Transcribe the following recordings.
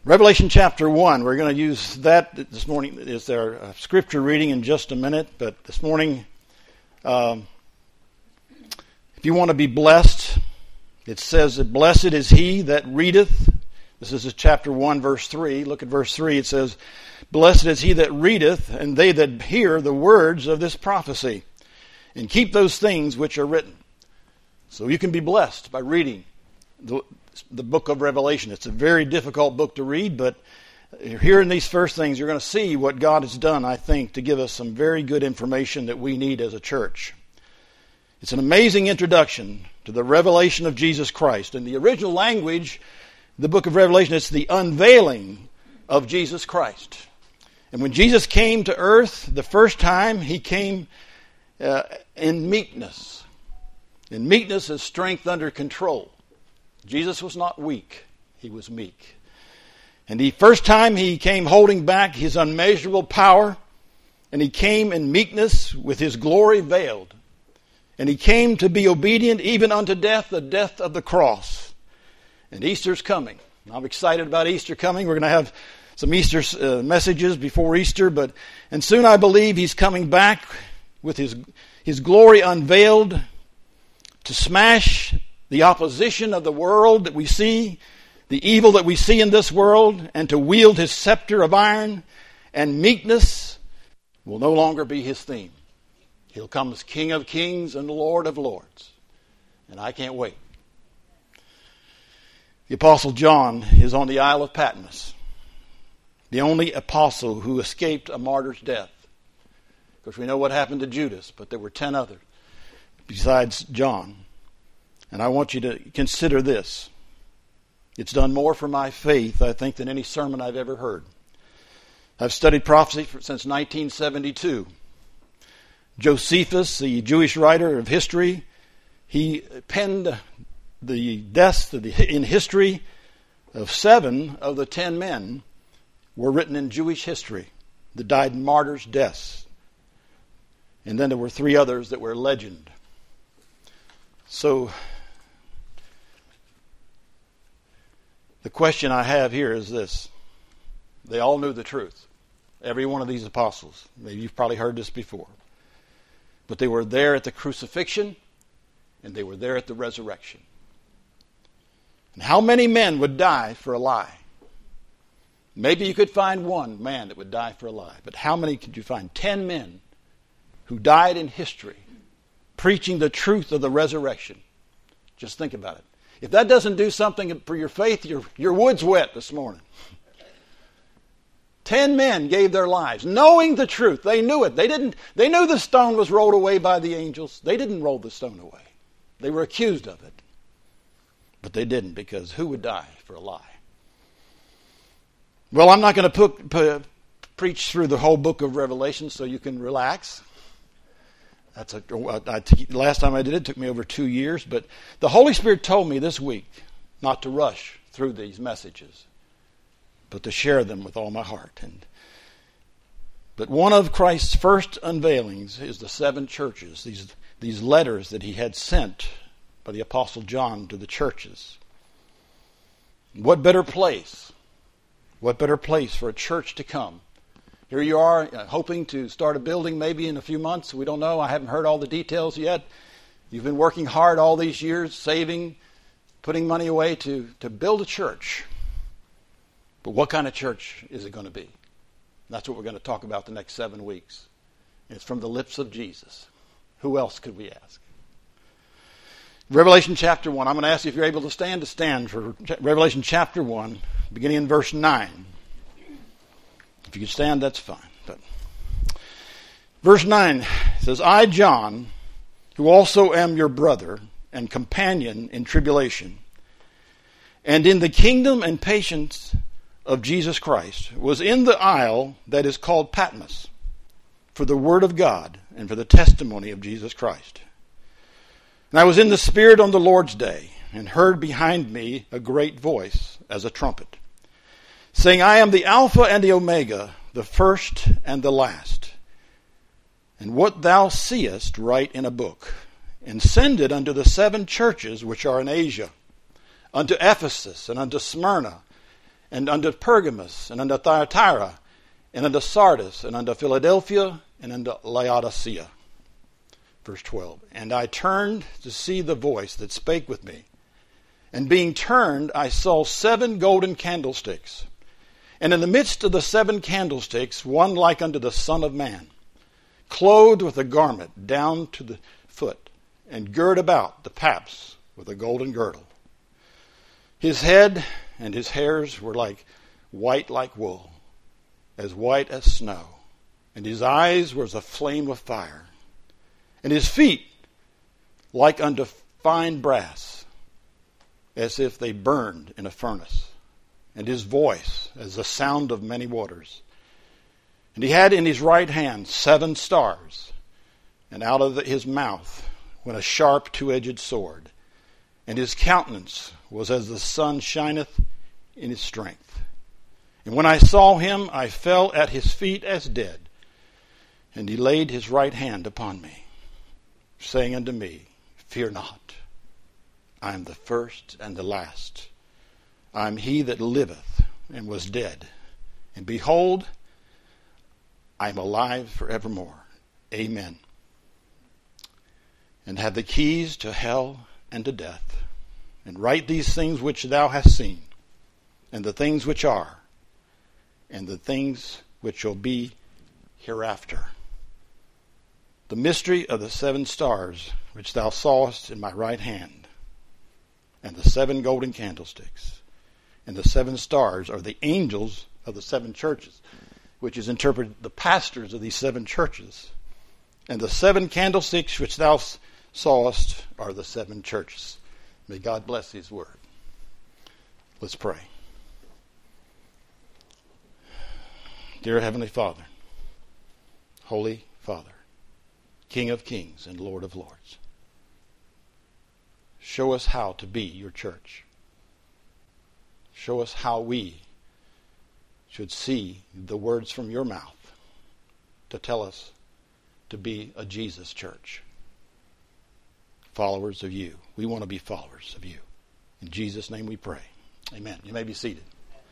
Revelation chapter 1, we're going to use that this morning as our scripture reading in just a minute. But this morning, if you want to be blessed, it says that blessed is he that readeth. This is chapter 1, verse 3. Look at verse 3. It says, blessed is he that readeth, and they that hear the words of this prophecy, and keep those things which are written. So you can be blessed by reading the book of Revelation. It's a very difficult book to read, but here in these first things, you're going to see what God has done, I think, to give us some very good information that we need as a church. It's an amazing introduction to the revelation of Jesus Christ. In the original language, the book of Revelation, it's the unveiling of Jesus Christ. And when Jesus came to earth the first time, he came in meekness. And meekness is strength under control. Jesus was not weak. He was meek. And the first time he came holding back his unmeasurable power, and he came in meekness with his glory veiled. And he came to be obedient even unto death, the death of the cross. And Easter's coming. I'm excited about Easter coming. We're going to have some Easter messages before Easter, and soon I believe he's coming back with his glory unveiled to smash the opposition of the world that we see, the evil that we see in this world, and to wield his scepter of iron, and meekness will no longer be his theme. He'll come as King of Kings and Lord of Lords. And I can't wait. The Apostle John is on the Isle of Patmos, the only apostle who escaped a martyr's death. Of course, we know what happened to Judas, but there were 10 others besides John. And I want you to consider this. It's done more for my faith, I think, than any sermon I've ever heard. I've studied prophecy since 1972. Josephus, the Jewish writer of history, he penned the deaths in history of 7 of the 10 men were written in Jewish history that died martyrs' deaths. And then there were 3 others that were legend. So the question I have here is this. They all knew the truth. Every one of these apostles. Maybe you've probably heard this before. But they were there at the crucifixion, and they were there at the resurrection. And how many men would die for a lie? Maybe you could find one man that would die for a lie. But how many could you find? 10 men who died in history preaching the truth of the resurrection. Just think about it. If that doesn't do something for your faith, your wood's wet this morning. 10 men gave their lives, knowing the truth. They knew it. They knew the stone was rolled away by the angels. They didn't roll the stone away. They were accused of it. But they didn't, because who would die for a lie? Well, I'm not going to preach through the whole book of Revelation, so you can relax. Last time I did it took me over 2 years, but the Holy Spirit told me this week not to rush through these messages, but to share them with all my heart. But one of Christ's first unveilings is the 7 churches, these letters that he had sent by the Apostle John to the churches. What better place for a church to come? Here you are, hoping to start a building maybe in a few months. We don't know. I haven't heard all the details yet. You've been working hard all these years, saving, putting money away to build a church. But what kind of church is it going to be? That's what we're going to talk about the next 7 weeks. It's from the lips of Jesus. Who else could we ask? Revelation chapter 1. I'm going to ask you if you're able to stand for Revelation chapter 1, beginning in verse 9. If you can stand, that's fine. But verse 9 says, I, John, who also am your brother and companion in tribulation, and in the kingdom and patience of Jesus Christ, was in the isle that is called Patmos, for the word of God and for the testimony of Jesus Christ. And I was in the Spirit on the Lord's day, and heard behind me a great voice as a trumpet, saying, I am the Alpha and the Omega, the first and the last. And what thou seest write in a book, and send it unto the 7 churches which are in Asia, unto Ephesus, and unto Smyrna, and unto Pergamos, and unto Thyatira, and unto Sardis, and unto Philadelphia, and unto Laodicea. Verse 12. And I turned to see the voice that spake with me. And being turned, I saw 7 golden candlesticks. And in the midst of the 7 candlesticks, one like unto the Son of Man, clothed with a garment down to the foot, and girt about the paps with a golden girdle. His head and his hairs were white like wool, as white as snow. And his eyes were as a flame of fire. And his feet like unto fine brass, as if they burned in a furnace. And his voice as the sound of many waters. And he had in his right hand 7 stars, and out of his mouth went a sharp 2-edged sword. And his countenance was as the sun shineth in his strength. And when I saw him, I fell at his feet as dead. And he laid his right hand upon me, saying unto me, Fear not, I am the first and the last. I am he that liveth and was dead. And behold, I am alive forevermore. Amen. And have the keys to hell and to death. And write these things which thou hast seen, and the things which are, and the things which shall be hereafter. The mystery of the 7 stars which thou sawest in my right hand, and the 7 golden candlesticks. And the 7 stars are the angels of the 7 churches, which is interpreted the pastors of these 7 churches. And the 7 candlesticks which thou sawest are the 7 churches. May God bless his word. Let's pray. Dear Heavenly Father, Holy Father, King of kings and Lord of lords, show us how to be your church. Show us how we should see the words from your mouth to tell us to be a Jesus church. Followers of you. We want to be followers of you. In Jesus' name we pray. Amen. You may be seated.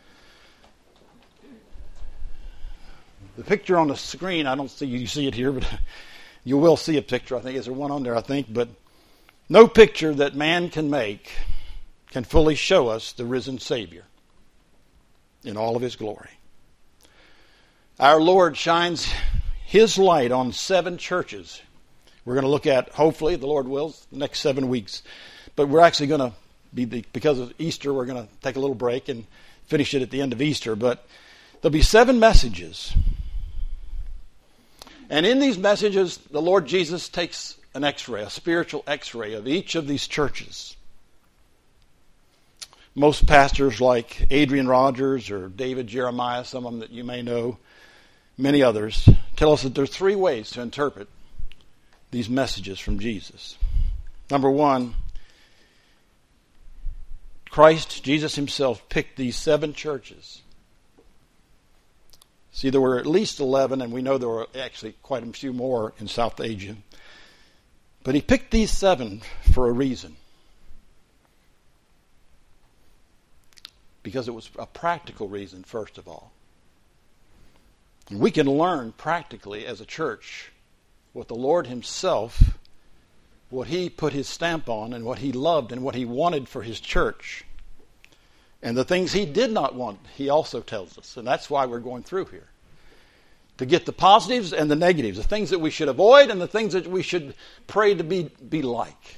The picture on the screen, I don't see you see it here, but you will see a picture. I think there's one on there, I think. But no picture that man can make can fully show us the risen Savior in all of his glory. Our Lord shines his light on 7 churches. We're going to look at, hopefully, the Lord wills, the next 7 weeks. But we're actually going to because of Easter, we're going to take a little break and finish it at the end of Easter. But there'll be 7 messages. And in these messages, the Lord Jesus takes an x-ray, a spiritual x-ray of each of these churches. Most pastors like Adrian Rogers or David Jeremiah, some of them that you may know, many others, tell us that there are 3 ways to interpret these messages from Jesus. Number 1, Christ, Jesus himself, picked these 7 churches. See, there were at least 11, and we know there were actually quite a few more in South Asia. But he picked these 7 for a reason. Because it was a practical reason, first of all. And we can learn practically as a church what the Lord himself, what he put his stamp on, and what he loved and what he wanted for his church. And the things he did not want, he also tells us. And that's why we're going through here. To get the positives and the negatives, the things that we should avoid and the things that we should pray to be like.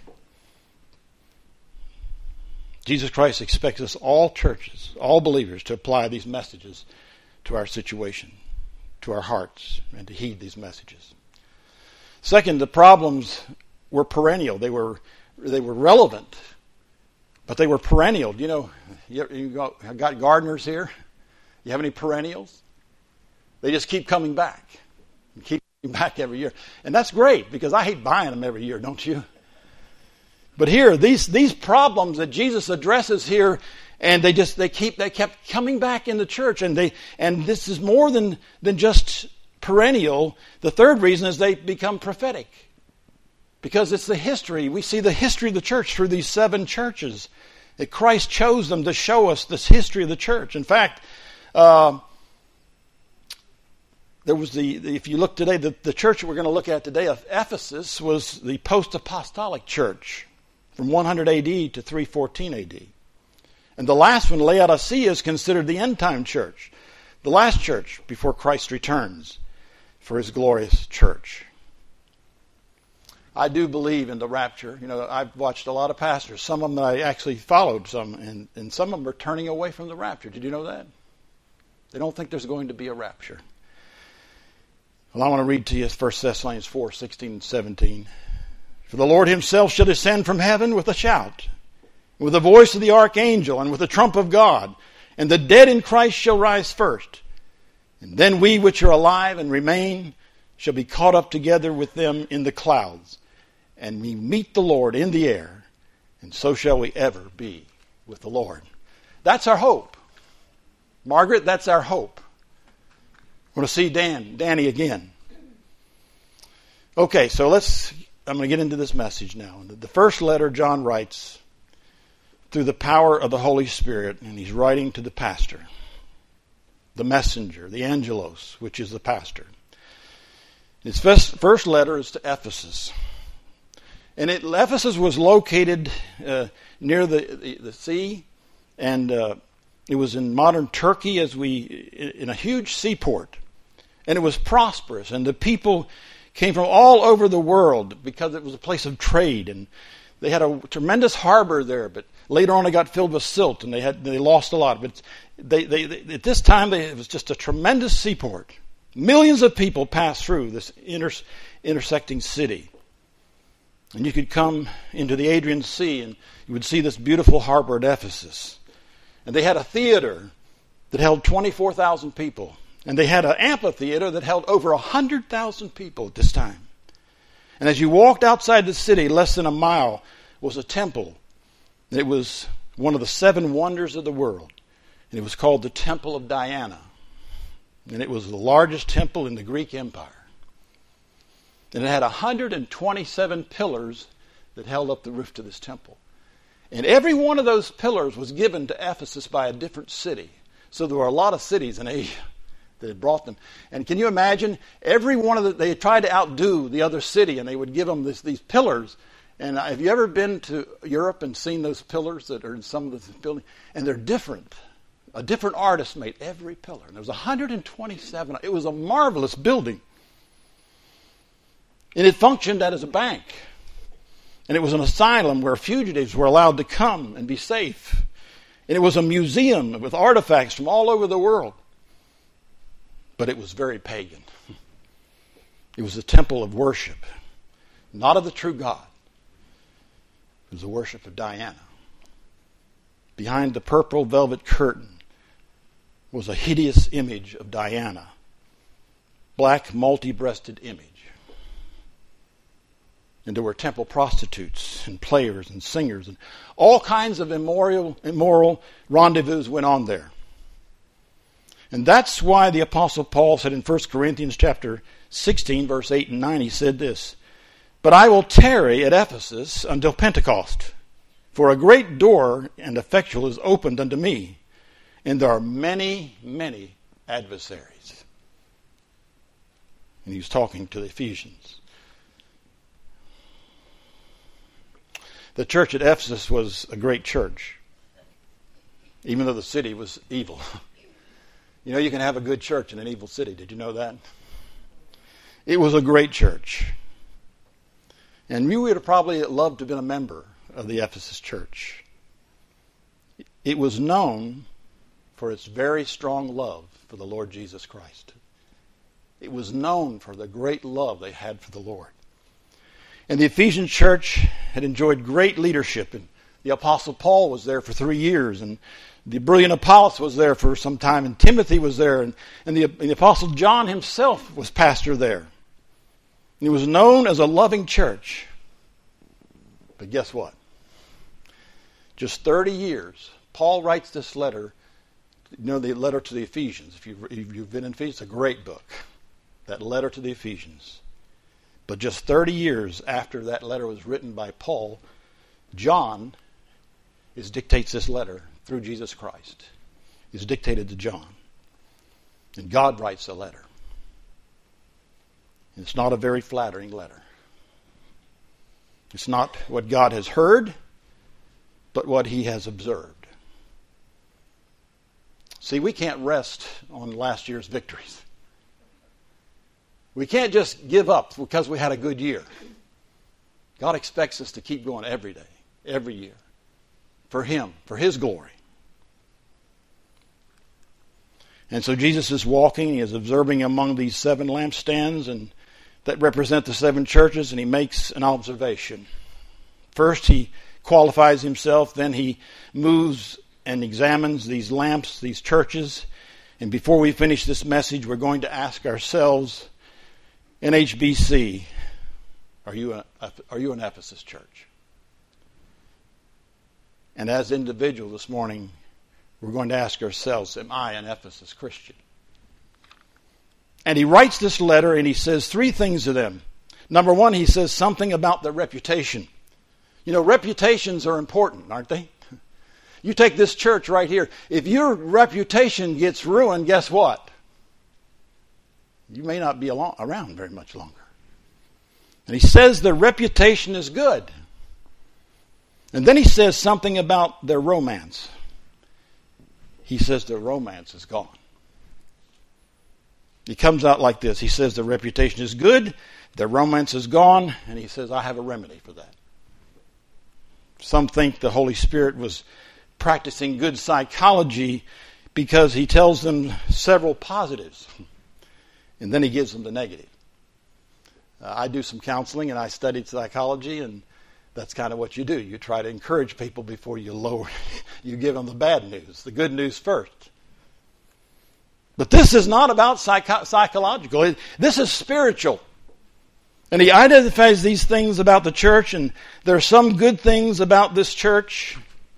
Jesus Christ expects us, all churches, all believers, to apply these messages to our situation, to our hearts, and to heed these messages. Second, the problems were perennial. They were relevant, but they were perennial. You know, you got gardeners here. You have any perennials? They just keep coming back. Keep coming back every year. And that's great, because I hate buying them every year, don't you? But here, these problems that Jesus addresses here, and they kept coming back in the church, and this is more than just perennial. The third reason is they become prophetic, because it's the history. We see the history of the church through these 7 churches, That Christ chose them to show us this history of the church. In fact, there was if you look today, the church that we're going to look at today of Ephesus was the post-apostolic church from 100 AD to 314 AD. And the last one, Laodicea, is considered the end-time church, the last church before Christ returns for his glorious church. I do believe in the rapture. You know, I've watched a lot of pastors. Some of them I actually followed some, and some of them are turning away from the rapture. Did you know that? They don't think there's going to be a rapture. Well, I want to read to you 1 Thessalonians 4, 16 and 17. For the Lord himself shall descend from heaven with a shout, with the voice of the archangel, and with the trump of God, and the dead in Christ shall rise first. And then we which are alive and remain shall be caught up together with them in the clouds, and we meet the Lord in the air, and so shall we ever be with the Lord. That's our hope. Margaret, that's our hope. We're going to see Danny again. Okay, so I'm going to get into this message now. The first letter John writes through the power of the Holy Spirit, and he's writing to the pastor, the messenger, the angelos, which is the pastor. His first letter is to Ephesus. And Ephesus was located near the sea, and it was in modern Turkey in a huge seaport. And it was prosperous, and the people came from all over the world because it was a place of trade. And they had a tremendous harbor there, but later on it got filled with silt, and they lost a lot. But at this time it was just a tremendous seaport. Millions of people passed through this intersecting city. And you could come into the Adrian Sea and you would see this beautiful harbor at Ephesus. And they had a theater that held 24,000 people. And they had an amphitheater that held over 100,000 people at this time. And as you walked outside the city, less than a mile, was a temple. It was one of the 7 wonders of the world. And it was called the Temple of Diana. And it was the largest temple in the Greek Empire. And it had 127 pillars that held up the roof to this temple. And every one of those pillars was given to Ephesus by a different city. So there were a lot of cities in Asia that had brought them. And can you imagine, every one of they tried to outdo the other city, and they would give them these pillars. And have you ever been to Europe and seen those pillars that are in some of the buildings? And they're different. A different artist made every pillar. And there was 127. It was a marvelous building. And it functioned as a bank. And it was an asylum where fugitives were allowed to come and be safe. And it was a museum with artifacts from all over the world. But it was very pagan. It was a temple of worship, not of the true God. It was the worship of Diana. Behind the purple velvet curtain was a hideous image of Diana. Black, multi-breasted image. And there were temple prostitutes and players and singers, and all kinds of immoral rendezvous went on there. And that's why the Apostle Paul said in 1 Corinthians chapter 16, verse 8 and 9, he said this, "But I will tarry at Ephesus until Pentecost, for a great door and effectual is opened unto me, and there are many, many adversaries." And he was talking to the Ephesians. The church at Ephesus was a great church, even though the city was evil. You know, you can have a good church in an evil city. Did you know that? It was a great church. And we would have probably loved to have been a member of the Ephesus church. It was known for its very strong love for the Lord Jesus Christ. It was known for the great love they had for the Lord. And the Ephesian church had enjoyed great leadership. And the Apostle Paul was there for 3 years. And the brilliant Apollos was there for some time. And Timothy was there. And the Apostle John himself was pastor there. And it was known as a loving church. But guess what? Just 30 years, Paul writes this letter. You know, the letter to the Ephesians. If you've been in Ephesians, it's a great book. That letter to the Ephesians. But just 30 years after that letter was written by Paul, John dictates this letter through Jesus Christ. It's dictated to John. And God writes the letter. It's not a very flattering letter. It's not what God has heard, but what he has observed. See, we can't rest on last year's victories. We can't just give up because we had a good year. God expects us to keep going every day, every year, for him, for his glory. And so Jesus is walking, he is observing among these 7 lampstands and that represent the 7 churches, and he makes an observation. First, he qualifies himself, then he moves and examines these lamps, these churches. And before we finish this message, we're going to ask ourselves, NHBC, are you an Ephesus church? And as individuals this morning, we're going to ask ourselves, am I an Ephesus Christian? And he writes this letter and he says 3 things to them. Number 1, he says something about their reputation. You know, reputations are important, aren't they? You take this church right here. If your reputation gets ruined, guess what? You may not be around very much longer. And he says their reputation is good. And then he says something about their romance. He says their romance is gone. He comes out like this. He says their reputation is good, their romance is gone, and he says, I have a remedy for that. Some think the Holy Spirit was practicing good psychology because he tells them several positives, and then he gives them the negative. I do some counseling, and I studied psychology, and that's kind of what you do. You try to encourage people before you give them the bad news, the good news first. But this is not about psychological. This is spiritual. And he identifies these things about the church, and there are some good things about this church.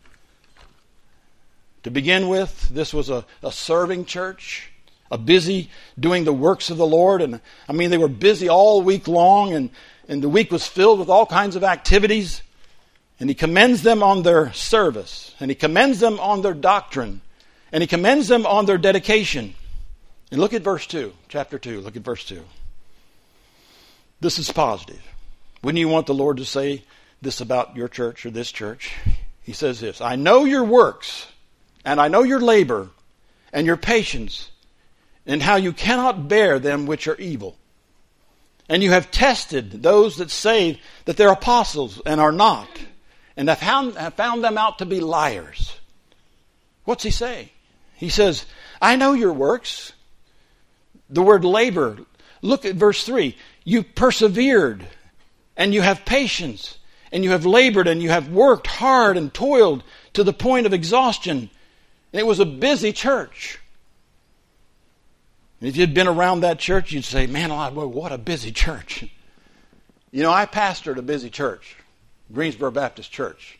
To begin with, this was a serving church, a busy doing the works of the Lord. And I mean, they were busy all week long, and the week was filled with all kinds of activities. And he commends them on their service, and he commends them on their doctrine, and he commends them on their dedication. And look at verse 2, chapter 2, look at verse 2. This is positive. Wouldn't you want the Lord to say this about your church or this church? He says this, I know your works, and I know your labor, and your patience, and how you cannot bear them which are evil. And you have tested those that say that they're apostles and are not, and have found them out to be liars. What's he saying? He says, I know your works. The word labor, look at verse 3. You persevered, and you have patience, and you have labored, and you have worked hard and toiled to the point of exhaustion. And it was a busy church. And if you'd been around that church, you'd say, man, what a busy church. You know, I pastored a busy church, Greensboro Baptist Church.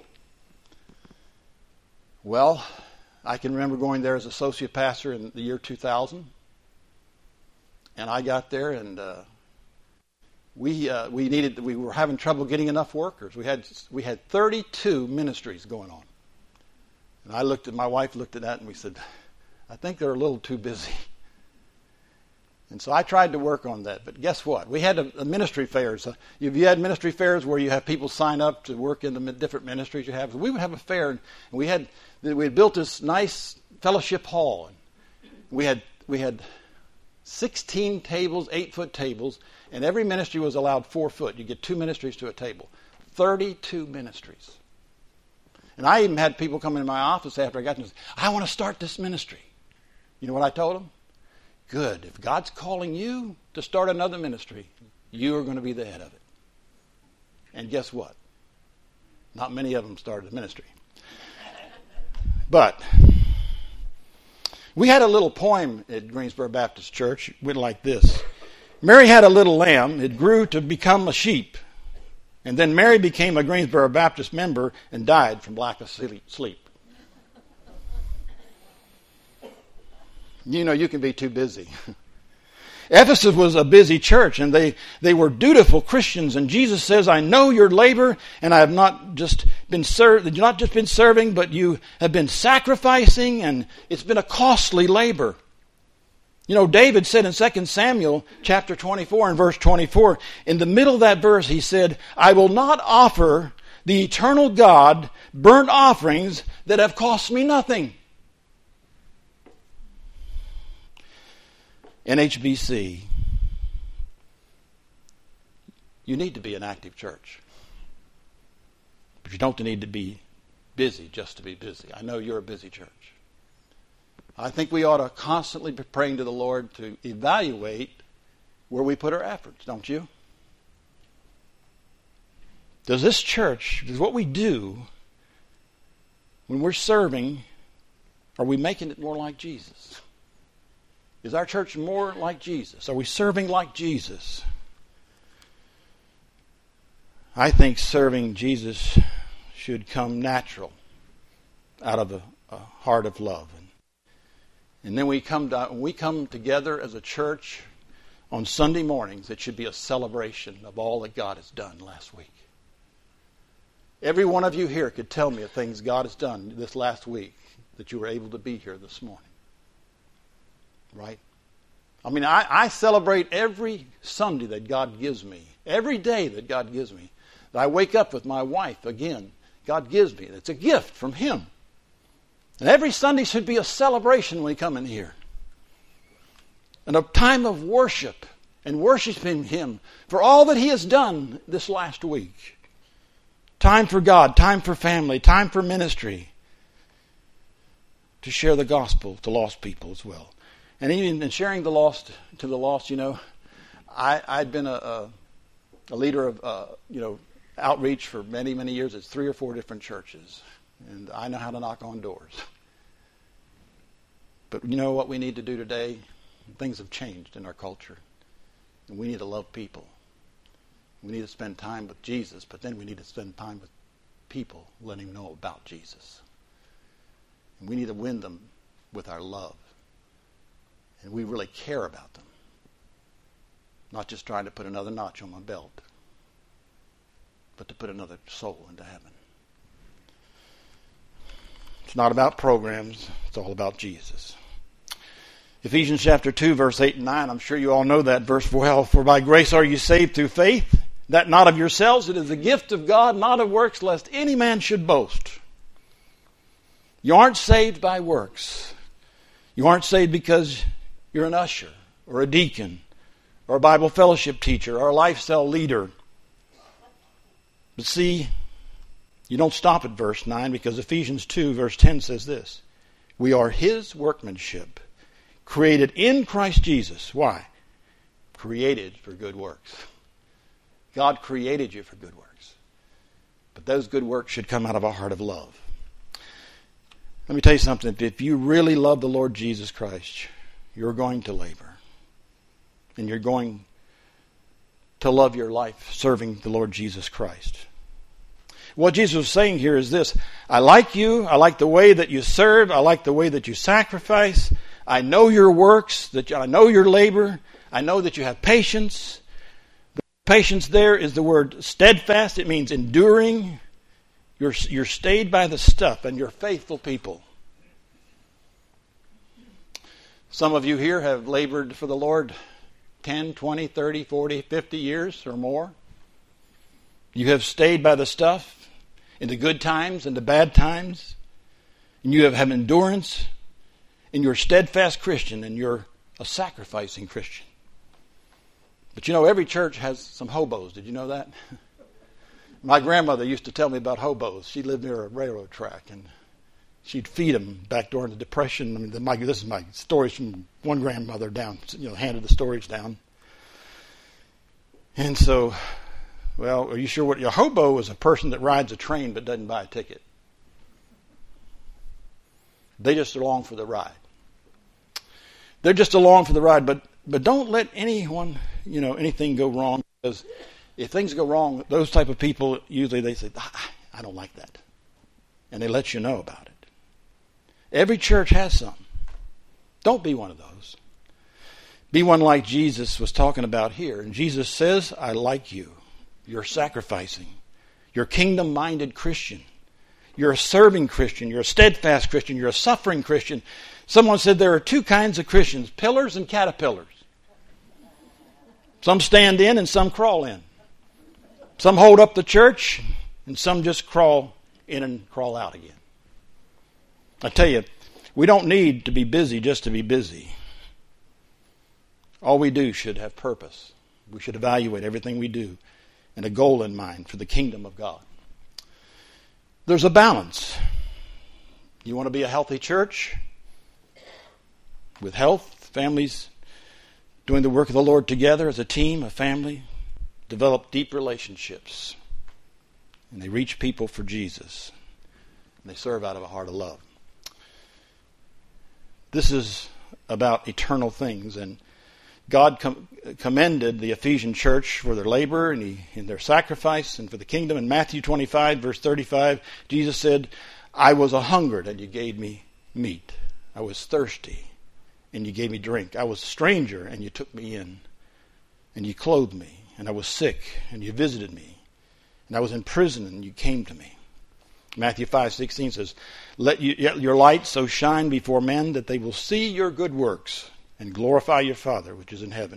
Well, I can remember going there as associate pastor in the year 2000. And I got there, and we were having trouble getting enough workers. We had 32 ministries going on. And my wife looked at that, and we said, I think they're a little too busy. And so I tried to work on that. But guess what? We had a ministry fairs. Have you had ministry fairs where you have people sign up to work in the different ministries you have? We would have a fair, and we had built this nice fellowship hall. And we had 16 tables, 8-foot tables, and every ministry was allowed 4 foot. You get 2 ministries to a table. 32 ministries. And I even had people come into my office after I got there and say, I want to start this ministry. You know what I told them? Good. If God's calling you to start another ministry, you are going to be the head of it. And guess what? Not many of them started a ministry. But we had a little poem at Greensboro Baptist Church. It went like this. Mary had a little lamb. It grew to become a sheep. And then Mary became a Greensboro Baptist member and died from lack of sleep. You know, you can be too busy. Ephesus was a busy church, and they were dutiful Christians. And Jesus says, I know your labor, and I have not just been serving, but you have been sacrificing, and it's been a costly labor. You know, David said in 2 Samuel chapter 24 and verse 24, in the middle of that verse, he said, I will not offer the eternal God burnt offerings that have cost me nothing. NHBC, you need to be an active church. But you don't need to be busy just to be busy. I know you're a busy church. I think we ought to constantly be praying to the Lord to evaluate where we put our efforts, don't you? Does this church, does what we do when we're serving, are we making it more like Jesus? Is our church more like Jesus? Are we serving like Jesus? I think serving Jesus should come natural out of a heart of love. And then when we come together as a church on Sunday mornings, it should be a celebration of all that God has done last week. Every one of you here could tell me of things God has done this last week that you were able to be here this morning. Right? I mean, I celebrate every Sunday that God gives me. Every day that God gives me. That I wake up with my wife again. God gives me. It's a gift from Him. And every Sunday should be a celebration when we come in here. And a time of worship and worshiping Him for all that He has done this last week. Time for God, time for family, time for ministry. To share the gospel to lost people as well. And even in sharing the lost to the lost, you know, I'd been a leader of, outreach for many, many years. It's 3 or 4 different churches. And I know how to knock on doors. But you know what we need to do today? Things have changed in our culture. And we need to love people. We need to spend time with Jesus, but then we need to spend time with people, letting them know about Jesus. And we need to win them with our love. And we really care about them. Not just trying to put another notch on my belt, but to put another soul into heaven. It's not about programs. It's all about Jesus. Ephesians chapter 2, verse 8 and 9. I'm sure you all know that verse well. For by grace are you saved through faith, that not of yourselves. It is the gift of God, not of works, lest any man should boast. You aren't saved by works. You aren't saved because you're an usher or a deacon or a Bible fellowship teacher or a lifestyle leader. But see, you don't stop at verse 9, because Ephesians 2 verse 10 says this. We are His workmanship, created in Christ Jesus. Why? Created for good works. God created you for good works. But those good works should come out of a heart of love. Let me tell you something. If you really love the Lord Jesus Christ, you're going to labor. And you're going to love your life serving the Lord Jesus Christ. What Jesus was saying here is this. I like you. I like the way that you serve. I like the way that you sacrifice. I know your works. I know your labor. I know that you have patience. The patience there is the word steadfast. It means enduring. You're stayed by the stuff, and you're faithful people. Some of you here have labored for the Lord 10, 20, 30, 40, 50 years or more. You have stayed by the stuff in the good times and the bad times. And you have endurance. And you're a steadfast Christian. And you're a sacrificing Christian. But you know, every church has some hobos. Did you know that? My grandmother used to tell me about hobos. She lived near a railroad track. And she'd feed them back during the Depression. I mean, this is my stories from one grandmother down, handed the stories down. And so, well, are you sure what your hobo is? A person that rides a train but doesn't buy a ticket. They just along for the ride. They're just along for the ride, but don't let anyone, anything go wrong, because if things go wrong, those type of people usually they say, I don't like that. And they let you know about it. Every church has some. Don't be one of those. Be one like Jesus was talking about here. And Jesus says, I like you. You're sacrificing. You're a kingdom-minded Christian. You're a serving Christian. You're a steadfast Christian. You're a suffering Christian. Someone said there are two kinds of Christians, pillars and caterpillars. Some stand in and some crawl in. Some hold up the church and some just crawl in and crawl out again. I tell you, we don't need to be busy just to be busy. All we do should have purpose. We should evaluate everything we do and a goal in mind for the kingdom of God. There's a balance. You want to be a healthy church with health, families doing the work of the Lord together as a team, a family, develop deep relationships, and they reach people for Jesus, and they serve out of a heart of love. This is about eternal things, and God commended the Ephesian church for their labor and their sacrifice and for the kingdom. In Matthew 25, verse 35, Jesus said, I was a-hungered, and you gave me meat. I was thirsty, and you gave me drink. I was a stranger, and you took me in, and you clothed me. And I was sick, and you visited me. And I was in prison, and you came to me. Matthew 5:16 says, let your light so shine before men that they will see your good works and glorify your Father which is in heaven.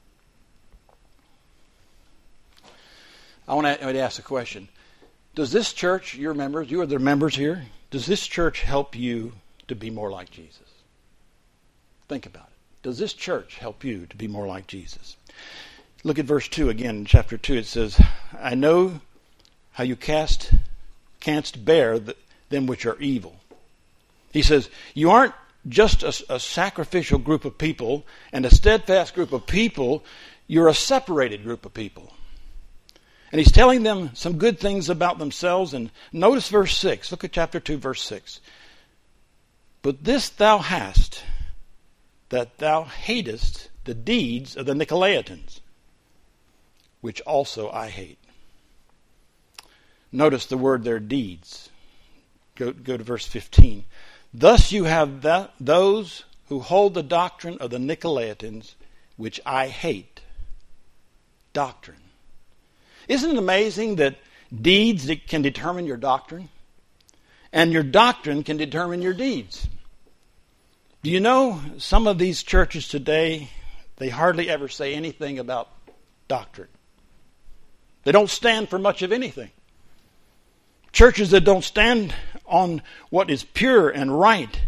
I want to ask a question. Does this church, your members, you are the members here, does this church help you to be more like Jesus? Think about it. Does this church help you to be more like Jesus? Look at verse 2 again. In chapter 2 it says, I know how you canst bear them which are evil. He says, you aren't just a sacrificial group of people and a steadfast group of people. You're a separated group of people. And he's telling them some good things about themselves. And notice verse 6. Look at chapter 2, verse 6. But this thou hast, that thou hatest the deeds of the Nicolaitans, which also I hate. Notice the word there, deeds. Go to verse 15. Thus you have those who hold the doctrine of the Nicolaitans, which I hate. Doctrine. Isn't it amazing that deeds can determine your doctrine? And your doctrine can determine your deeds. Do you know some of these churches today, they hardly ever say anything about doctrine. They don't stand for much of anything. Churches that don't stand on what is pure and right,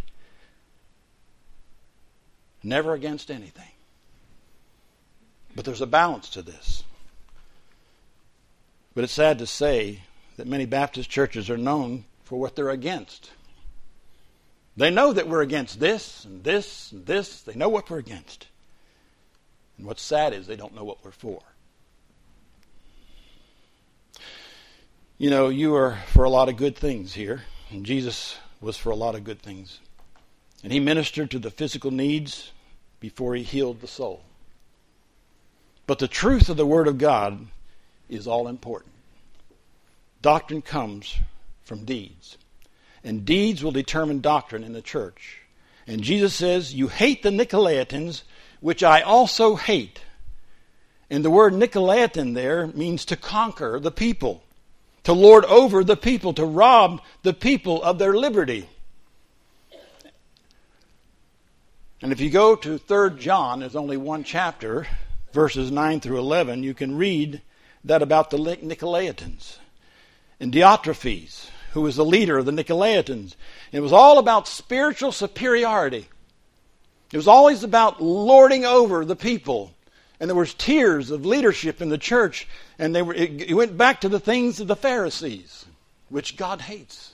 never against anything. But there's a balance to this. But it's sad to say that many Baptist churches are known for what they're against. They know that we're against this and this and this. They know what we're against. And what's sad is they don't know what we're for. You know, you are for a lot of good things here. And Jesus was for a lot of good things. And he ministered to the physical needs before he healed the soul. But the truth of the Word of God is all important. Doctrine comes from deeds. And deeds will determine doctrine in the church. And Jesus says, you hate the Nicolaitans, which I also hate. And the word Nicolaitan there means to conquer the people. To lord over the people, to rob the people of their liberty. And if you go to 3 John, there's only one chapter, verses 9 through 11, you can read that about the Nicolaitans. And Diotrephes, who was the leader of the Nicolaitans. It was all about spiritual superiority. It was always about lording over the people. And there was tiers of leadership in the church. And it went back to the things of the Pharisees, which God hates.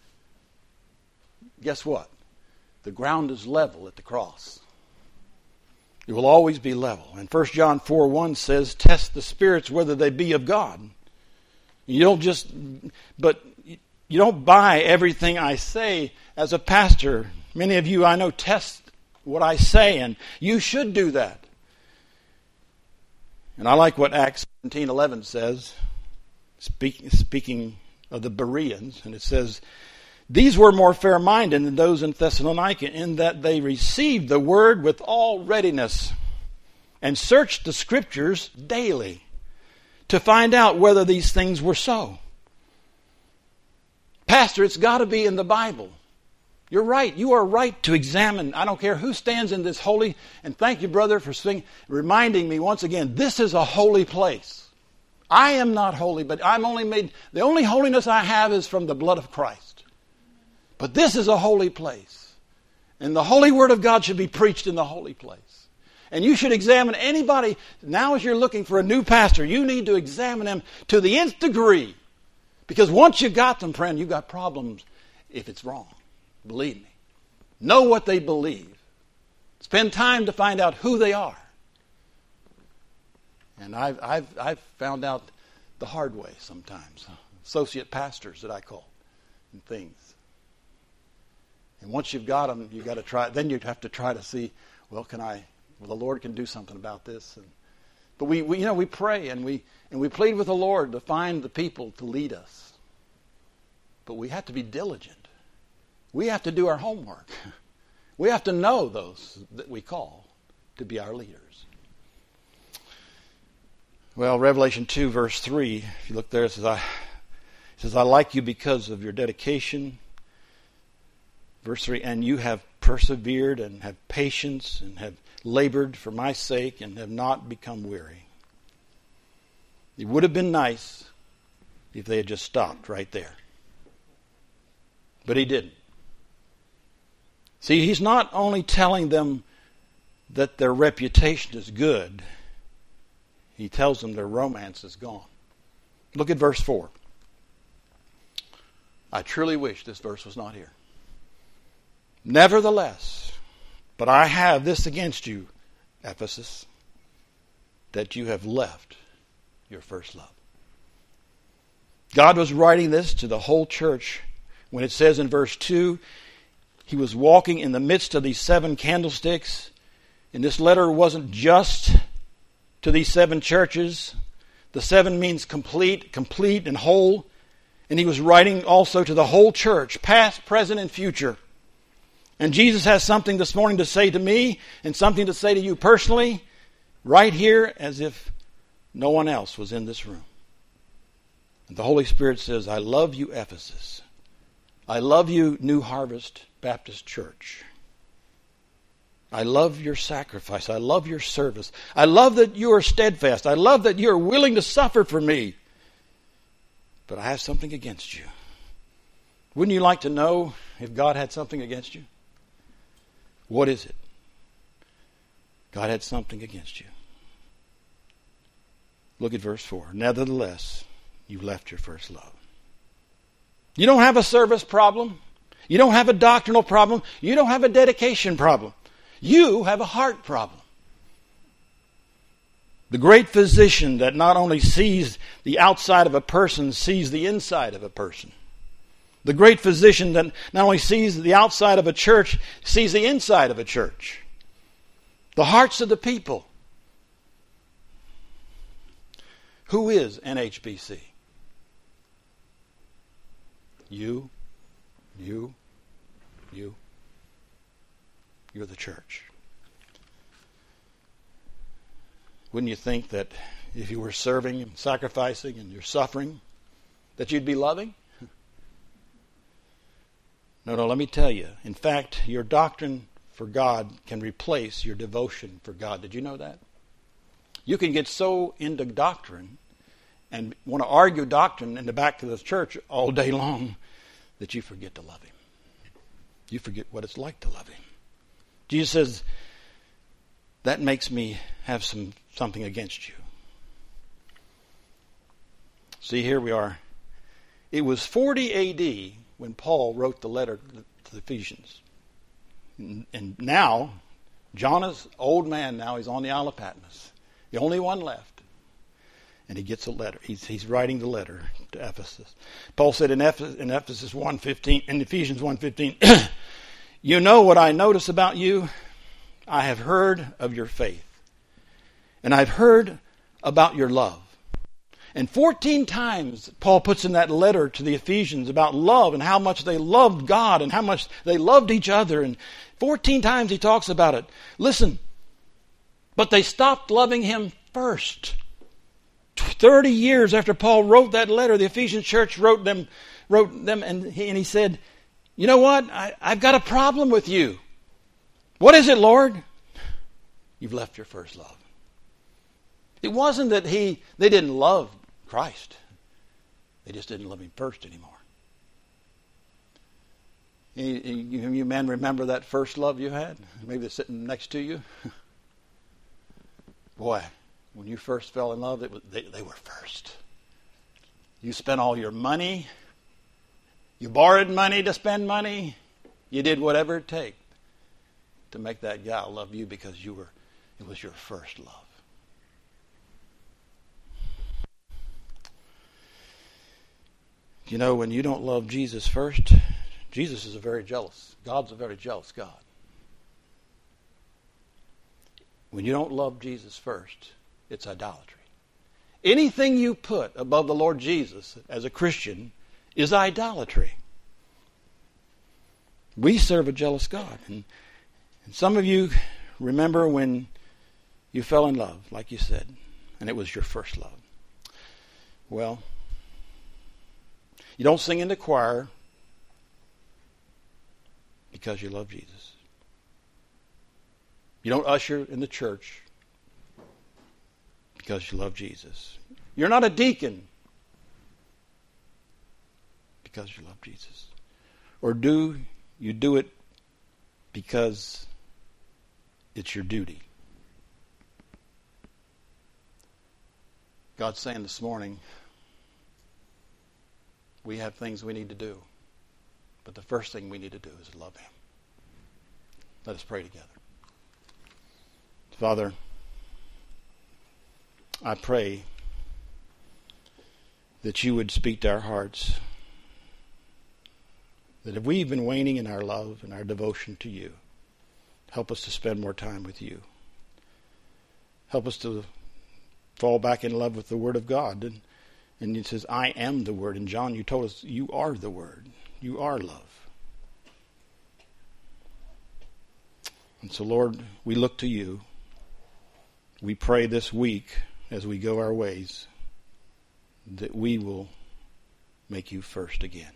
Guess what? The ground is level at the cross. It will always be level. And 1 John 4:1 says, test the spirits whether they be of God. You don't buy everything I say as a pastor. Many of you I know test what I say, and you should do that. And I like what Acts 17:11 says, speaking of the Bereans, and it says, these were more fair-minded than those in Thessalonica, in that they received the word with all readiness. and searched the Scriptures daily to find out whether these things were so. Pastor, it's got to be in the Bible. You're right. You are right to examine. I don't care who stands in this holy, and thank you, brother, for reminding me once again, this is a holy place. I am not holy, but the only holiness I have is from the blood of Christ. But this is a holy place. And the holy word of God should be preached in the holy place. And you should examine anybody, now as you're looking for a new pastor, you need to examine them to the nth degree. Because once you got them, friend, you got problems if it's wrong. Believe me. Know what they believe. Spend time to find out who they are. And I've found out the hard way sometimes. Associate pastors that I call and things. And once you've got them, you've got to try. Then you have to try to see, well, the Lord can do something about this. But we pray and we plead with the Lord to find the people to lead us. But we have to be diligent. We have to do our homework. We have to know those that we call to be our leaders. Well, Revelation 2, verse 3, if you look there, it says, I like you because of your dedication. Verse 3, and you have persevered and have patience and have labored for my sake and have not become weary. It would have been nice if they had just stopped right there. But he didn't. See, he's not only telling them that their reputation is good, he tells them their romance is gone. Look at verse 4. I truly wish this verse was not here. Nevertheless, but I have this against you, Ephesus, that you have left your first love. God was writing this to the whole church when it says in verse 2, he was walking in the midst of these 7 candlesticks. And this letter wasn't just to these 7 churches. The 7 means complete and whole. And he was writing also to the whole church, past, present, and future. And Jesus has something this morning to say to me and something to say to you personally, right here, as if no one else was in this room. And the Holy Spirit says, I love you, Ephesus. I love you, New Harvest Baptist Church. I love your sacrifice. I love your service. I love that you are steadfast. I love that you are willing to suffer for me. But I have something against you. Wouldn't you like to know if God had something against you? What is it? God had something against you. Look at verse 4. Nevertheless, you left your first love. You don't have a service problem. You don't have a doctrinal problem. You don't have a dedication problem. You have a heart problem. The great physician that not only sees the outside of a person, sees the inside of a person. The great physician that not only sees the outside of a church, sees the inside of a church. The hearts of the people. Who is NHBC? You. You're the church. Wouldn't you think that if you were serving and sacrificing and you're suffering, that you'd be loving? No, let me tell you. In fact, your doctrine for God can replace your devotion for God. Did you know that? You can get so into doctrine and want to argue doctrine in the back of the church all day long that you forget to love Him. You forget what it's like to love Him. Jesus says, that makes me have something against you. See, here we are. It was 40 A.D. when Paul wrote the letter to the Ephesians. And now, John is old man now. He's on the Isle of Patmos. The only one left. And he gets a letter. He's writing the letter to Ephesus. Paul said in Ephesus 1:15, in Ephesians 1:15, you know what I notice about you? I have heard of your faith. And I've heard about your love. And 14 times Paul puts in that letter to the Ephesians about love and how much they loved God and how much they loved each other. And 14 times he talks about it. Listen, But they stopped loving him first. 30 years after Paul wrote that letter, the Ephesian church wrote them, and he said, you know what? I've got a problem with you. What is it, Lord? You've left your first love. It wasn't that they didn't love Christ. They just didn't love him first anymore. You men remember that first love you had? Maybe they're sitting next to you. Boy, when you first fell in love, they were first. You spent all your money. You borrowed money to spend money. You did whatever it takes to make that gal love you because it was your first love. You know, when you don't love Jesus first, Jesus is God's a very jealous God. When you don't love Jesus first, it's idolatry. Anything you put above the Lord Jesus as a Christian is idolatry. We serve a jealous God. And some of you remember when you fell in love, like you said, and it was your first love. Well, you don't sing in the choir because you love Jesus. You don't usher in the church because you love Jesus. You're not a deacon because you love Jesus. Or do you do it because it's your duty? God's saying this morning, we have things we need to do. But the first thing we need to do is love him. Let us pray together. Father, I pray that you would speak to our hearts. That if we've been waning in our love and our devotion to you, help us to spend more time with you. Help us to fall back in love with the Word of God. And it says, I am the Word. And John, you told us you are the Word. You are love. And so, Lord, we look to you. We pray this week as we go our ways that we will make you first again.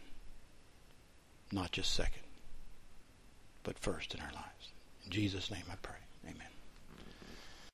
Not just second, but first in our lives. In Jesus' name I pray. Amen.